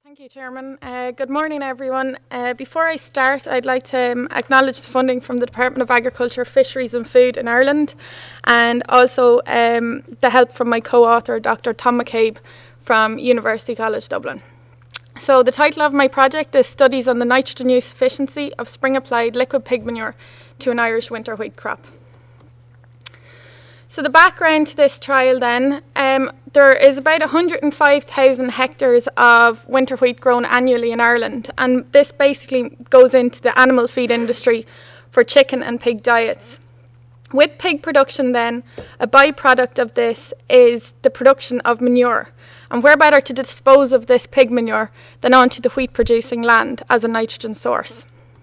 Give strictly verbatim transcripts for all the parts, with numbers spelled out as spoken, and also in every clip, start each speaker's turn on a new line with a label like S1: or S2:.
S1: Thank you, Chairman. Uh, good morning, everyone. Uh, before I start, I'd like to um, acknowledge the funding from the Department of Agriculture, Fisheries and Food in Ireland, and also um, the help from my co-author, Doctor Tom McCabe from University College Dublin. So the title of my project is Studies on the Nitrogen Use Efficiency of Spring-Applied Liquid Pig Manure to an Irish Winter Wheat Crop. So the background to this trial then, um, there is about one hundred five thousand hectares of winter wheat grown annually in Ireland, and this basically goes into the animal feed industry for chicken and pig diets. With pig production then, a byproduct of this is the production of manure, and where better to dispose of this pig manure than onto the wheat producing land as a nitrogen source.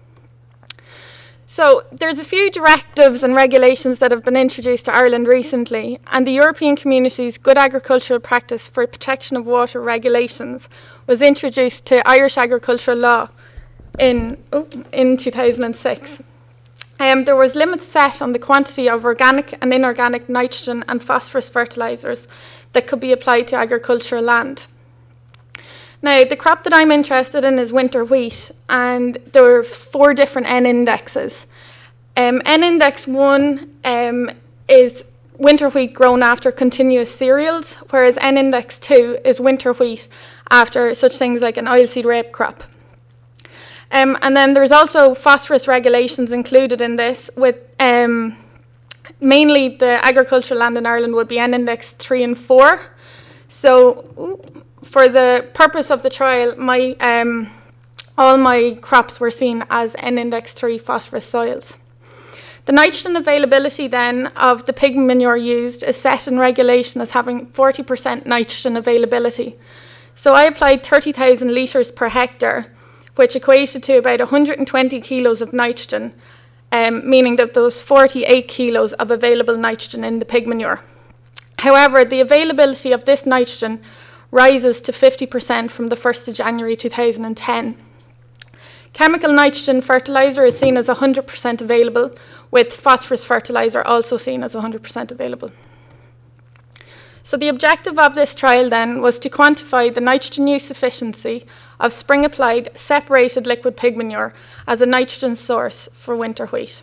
S1: So there's a few directives and regulations that have been introduced to Ireland recently, and the European Community's Good Agricultural Practice for Protection of Water regulations was introduced to Irish agricultural law in, oh, in two thousand six. Um, there was limits set on the quantity of organic and inorganic nitrogen and phosphorus fertilisers that could be applied to agricultural land. Now, the crop that I'm interested in is winter wheat, and there are four different N indexes. Um, N index one um, is winter wheat grown after continuous cereals, whereas N index two is winter wheat after such things like an oilseed rape crop. Um, and then there's also phosphorus regulations included in this, with um, mainly the agricultural land in Ireland would be N index three and four. So, ooh, for the purpose of the trial, my um, all my crops were seen as N index three phosphorus soils. The nitrogen availability then of the pig manure used is set in regulation as having forty percent nitrogen availability. So I applied thirty thousand litres per hectare, which equated to about one hundred twenty kilos of nitrogen, um, meaning that there was forty-eight kilos of available nitrogen in the pig manure. However, the availability of this nitrogen rises to fifty percent from the first of January two thousand ten. Chemical nitrogen fertiliser is seen as one hundred percent available, with phosphorus fertiliser also seen as one hundred percent available. So the objective of this trial then was to quantify the nitrogen use efficiency of spring-applied separated liquid pig manure as a nitrogen source for winter wheat.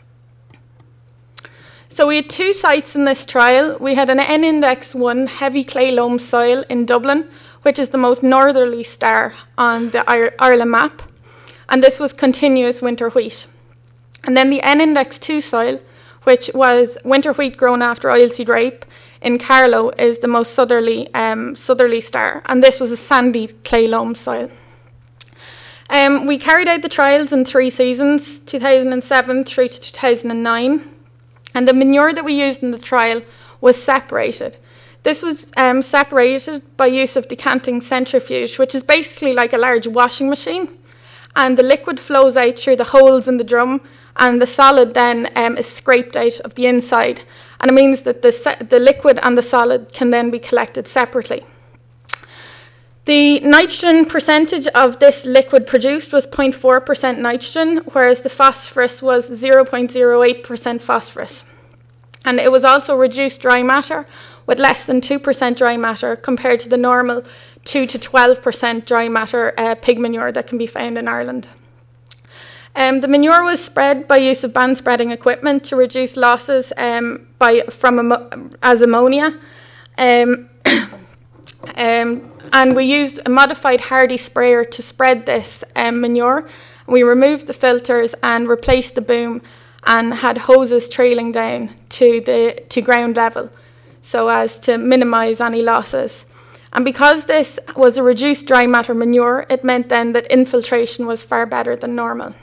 S1: So we had two sites in this trial. We had an N index one heavy clay loam soil in Dublin, which is the most northerly star on the Ireland map, and this was continuous winter wheat. And then the N index two soil, which was winter wheat grown after oilseed rape in Carlow, is the most southerly, um, southerly star, and this was a sandy clay loam soil. Um, we carried out the trials in three seasons, two thousand seven through to two thousand nine. And the manure that we used in the trial was separated. This was um, separated by use of decanting centrifuge, which is basically like a large washing machine. And the liquid flows out through the holes in the drum, and the solid then um, is scraped out of the inside. And it means that the, the liquid and the solid can then be collected separately. The nitrogen percentage of this liquid produced was zero point four percent nitrogen, whereas the phosphorus was zero point zero eight percent phosphorus. And it was also reduced dry matter, with less than two percent dry matter compared to the normal two to twelve percent dry matter uh, pig manure that can be found in Ireland. Um, the manure was spread by use of band spreading equipment to reduce losses um, by, from amo as ammonia. Um, Um, and we used a modified Hardy sprayer to spread this um, manure. We removed the filters and replaced the boom, and had hoses trailing down to the to ground level, so as to minimise any losses. And because this was a reduced dry matter manure, it meant then that infiltration was far better than normal.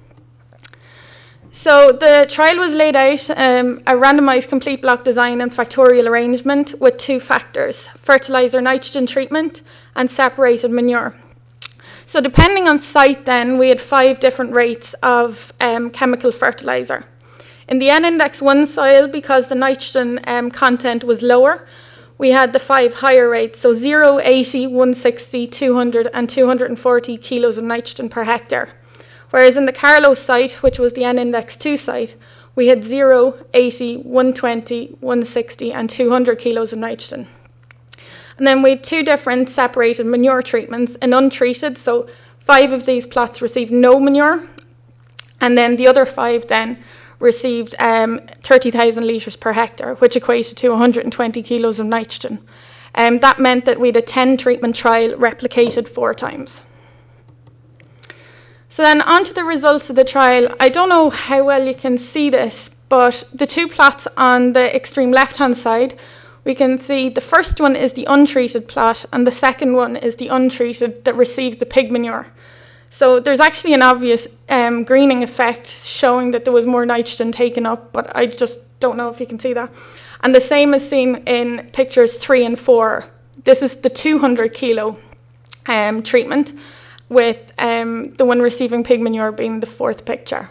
S1: So the trial was laid out, um, a randomised complete block design and factorial arrangement with two factors: fertiliser nitrogen treatment and separated manure. So depending on site then, we had five different rates of um, chemical fertiliser. In the N index one soil, because the nitrogen um, content was lower, we had the five higher rates, so zero, eighty, one sixty, two hundred and two hundred forty kilos of nitrogen per hectare. Whereas in the Carlow site, which was the N index two site, we had zero, eighty, one twenty, one sixty and two hundred kilos of nitrogen. And then we had two different separated manure treatments, an untreated, so five of these plots received no manure, and then the other five then received um, thirty thousand litres per hectare, which equated to one hundred twenty kilos of nitrogen. Um, that meant that we had a ten treatment trial replicated four times. So then on to the results of the trial. I don't know how well you can see this, but the two plots on the extreme left-hand side, we can see the first one is the untreated plot and the second one is the untreated that received the pig manure. So there's actually an obvious um, greening effect showing that there was more nitrogen taken up, but I just don't know if you can see that. And the same is seen in pictures three and four. This is the two hundred kilo um, treatment, with um, the one receiving pig manure being the fourth picture.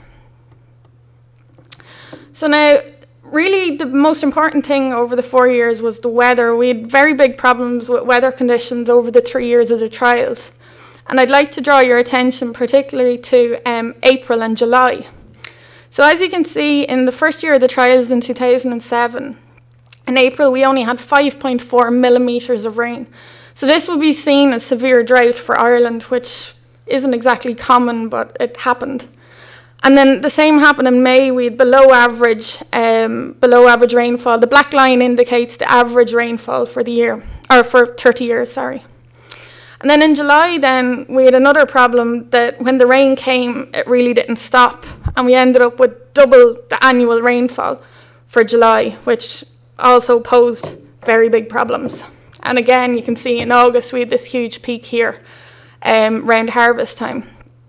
S1: So now, really the most important thing over the four years was the weather. We had very big problems with weather conditions over the three years of the trials. And I'd like to draw your attention particularly to um, April and July. So as you can see, in the first year of the trials in two thousand seven, in April we only had five point four millimetres of rain. So this will be seen as severe drought for Ireland, which isn't exactly common, but it happened. And then the same happened in May. We had below average, um, below average rainfall. The black line indicates the average rainfall for the year, or for thirty years, sorry. And then in July, then we had another problem that when the rain came, it really didn't stop, and we ended up with double the annual rainfall for July, which also posed very big problems. And again, you can see in August we had this huge peak here um, around harvest time.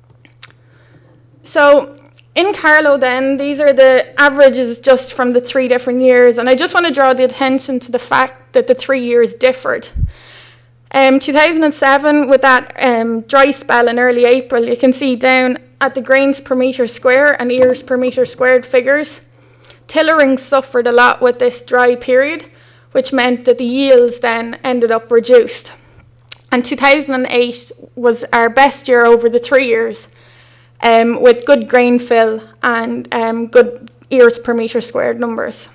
S1: So in Carlow then, these are the averages just from the three different years, and I just want to draw the attention to the fact that the three years differed. Um, two thousand seven, with that um, dry spell in early April, you can see down at the grains per metre square and ears per metre squared figures, tillering suffered a lot with this dry period, which meant that the yields then ended up reduced. And two thousand eight was our best year over the three years, um, with good grain fill and um, good ears per metre squared numbers.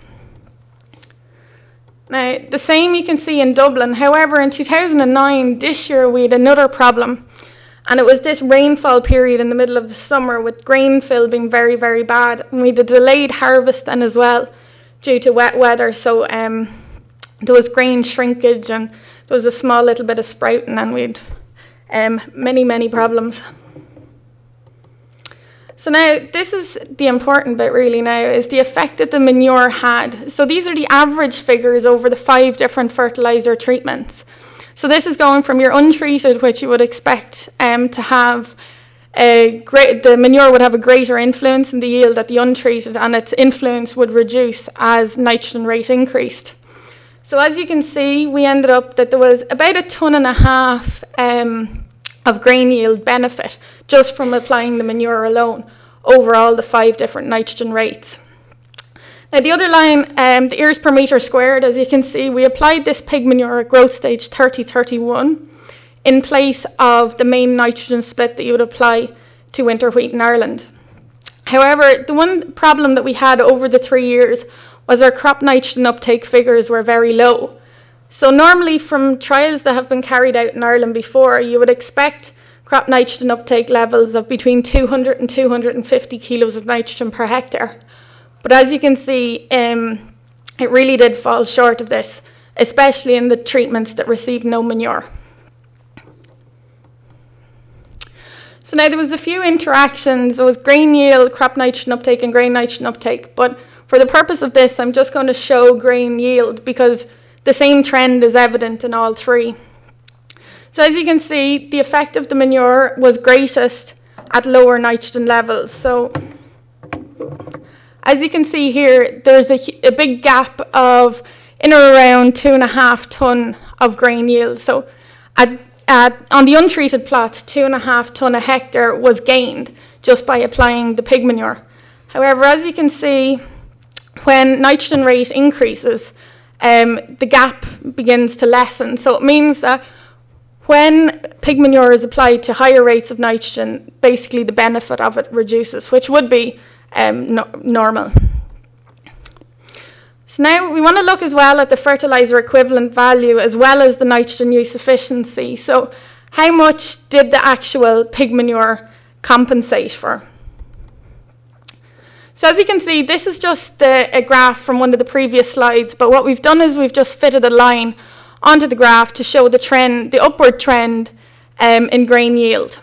S1: Now, the same you can see in Dublin. However, in two thousand nine, this year, we had another problem. And it was this rainfall period in the middle of the summer with grain fill being very, very bad. And we had a delayed harvest then as well due to wet weather. So um, there was grain shrinkage and there was a small little bit of sprouting, and we had um, many, many problems. So now, this is the important bit really now, is the effect that the manure had. So these are the average figures over the five different fertiliser treatments. So this is going from your untreated, which you would expect um, to have a great, the manure would have a greater influence in the yield at the untreated, and its influence would reduce as nitrogen rate increased. So as you can see, we ended up that there was about a tonne and a half um, of grain yield benefit just from applying the manure alone over all the five different nitrogen rates. Now the other line, um, the ears per metre squared, as you can see, we applied this pig manure at growth stage thirty thirty-one in place of the main nitrogen split that you would apply to winter wheat in Ireland. However, the one problem that we had over the three years was our crop nitrogen uptake figures were very low. So normally from trials that have been carried out in Ireland before, you would expect crop nitrogen uptake levels of between two hundred and two hundred fifty kilos of nitrogen per hectare. But as you can see, um, it really did fall short of this, especially in the treatments that received no manure. So now there was a few interactions. There was grain yield, crop nitrogen uptake and grain nitrogen uptake, but for the purpose of this, I'm just going to show grain yield because the same trend is evident in all three. So as you can see, the effect of the manure was greatest at lower nitrogen levels. So as you can see here, there's a, a big gap of in or around two and a half tonne of grain yield. So at, at, on the untreated plots, two and a half tonne a hectare was gained just by applying the pig manure. However, as you can see, when nitrogen rate increases, um, the gap begins to lessen. So it means that when pig manure is applied to higher rates of nitrogen, basically the benefit of it reduces, which would be um, no normal. So now we want to look as well at the fertiliser equivalent value as well as the nitrogen use efficiency. So how much did the actual pig manure compensate for? So as you can see, this is just the, a graph from one of the previous slides, but what we've done is we've just fitted a line onto the graph to show the trend, the upward trend um, in grain yield.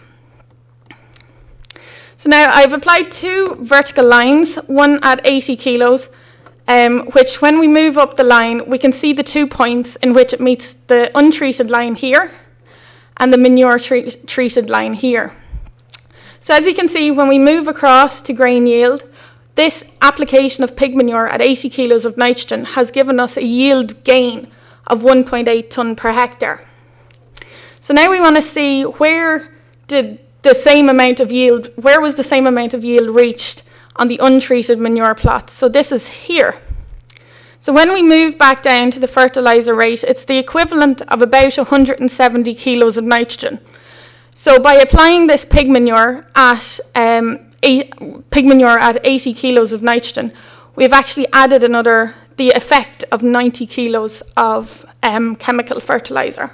S1: So now I've applied two vertical lines, one at eighty kilos, um, which when we move up the line, we can see the two points in which it meets the untreated line here and the manure tre treated line here. So as you can see, when we move across to grain yield, this application of pig manure at eighty kilos of nitrogen has given us a yield gain of one point eight tonne per hectare. So now we want to see where did the same amount of yield, where was the same amount of yield reached on the untreated manure plots. So this is here. So when we move back down to the fertiliser rate, it's the equivalent of about one hundred seventy kilos of nitrogen. So by applying this pig manure at um, eight, pig manure at eighty kilos of nitrogen, we've actually added another, the effect of ninety kilos of um, chemical fertiliser.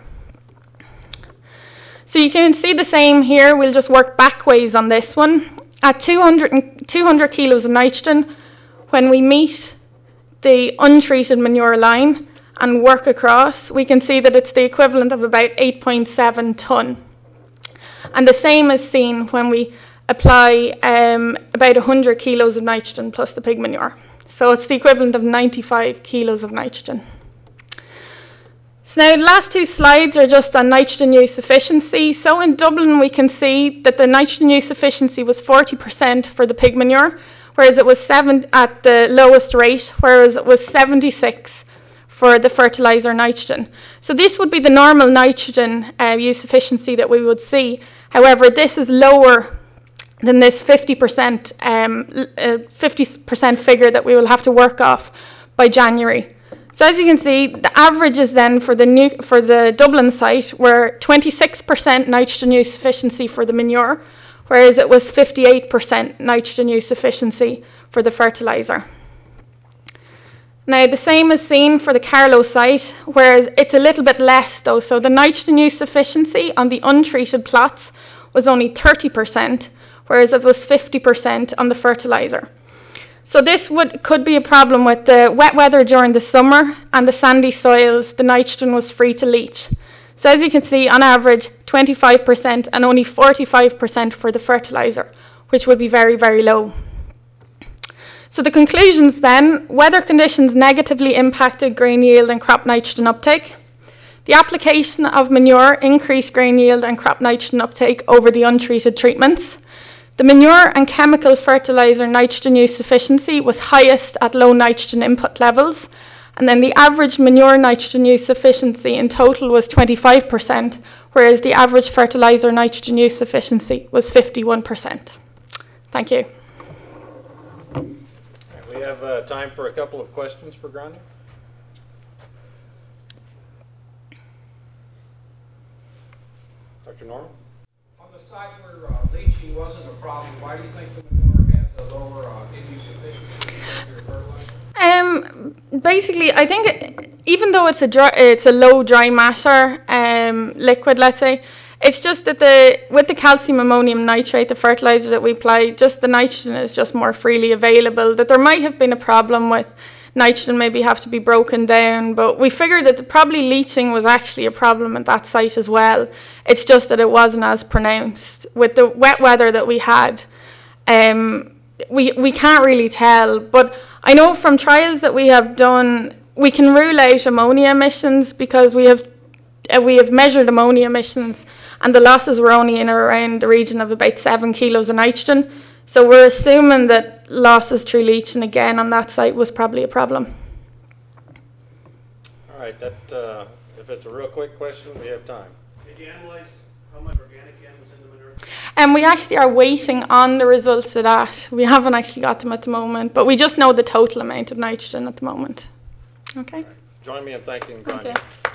S1: So you can see the same here. We'll just work backways on this one. At two hundred, two hundred kilos of nitrogen, when we meet the untreated manure line and work across, we can see that it's the equivalent of about eight point seven tonne. And the same is seen when we apply um, about one hundred kilos of nitrogen plus the pig manure. So it's the equivalent of ninety-five kilos of nitrogen. So now the last two slides are just on nitrogen use efficiency. So in Dublin we can see that the nitrogen use efficiency was forty percent for the pig manure, whereas it was seven at the lowest rate, whereas it was seventy-six for the fertiliser nitrogen. So this would be the normal nitrogen uh, use efficiency that we would see. However, this is lower than this fifty percent um, uh, fifty percent figure that we will have to work off by January. So as you can see, the averages then for the new for the Dublin site were twenty-six percent nitrogen use efficiency for the manure, whereas it was fifty-eight percent nitrogen use efficiency for the fertiliser. Now the same is seen for the Carlow site, whereas it's a little bit less though. So the nitrogen use efficiency on the untreated plots was only thirty percent, whereas it was fifty percent on the fertiliser. So this would, could be a problem with the wet weather during the summer and the sandy soils. The nitrogen was free to leach. So as you can see, on average, twenty-five percent and only forty-five percent for the fertiliser, which would be very, very low. So the conclusions then: weather conditions negatively impacted grain yield and crop nitrogen uptake. The application of manure increased grain yield and crop nitrogen uptake over the untreated treatments. The manure and chemical fertiliser nitrogen use efficiency was highest at low nitrogen input levels, and then the average manure nitrogen use efficiency in total was twenty-five percent, whereas the average fertiliser nitrogen use efficiency was fifty-one percent. Thank you.
S2: We have uh, time for a couple of questions for Grania. Doctor Norman?
S3: On the side where uh, leaching wasn't a problem, why do you think the manure had the lower uh, in-use efficiency compared to your fertilizer?
S1: Um, basically, I think it, even though it's a dry, it's a low dry matter um, liquid, let's say, it's just that the with the calcium ammonium nitrate, the fertilizer that we apply, just the nitrogen is just more freely available. That there might have been a problem with nitrogen maybe have to be broken down, but we figured that the, probably leaching was actually a problem at that site as well. It's just that it wasn't as pronounced with the wet weather that we had. Um, we we can't really tell, but I know from trials that we have done, we can rule out ammonia emissions because we have uh, we have measured ammonia emissions, and the losses were only in or around the region of about seven kilos of nitrogen. So we're assuming that losses through leaching again on that site was probably a problem.
S2: All right, that uh, if it's a real quick question, we have time.
S4: Did you analyze how much organic N was in the manure?
S1: And we actually are waiting on the results of that. We haven't actually got them at the moment, but we just know the total amount of nitrogen at the moment. Okay.
S2: Right. Join me in thanking Grania.
S1: Thank you.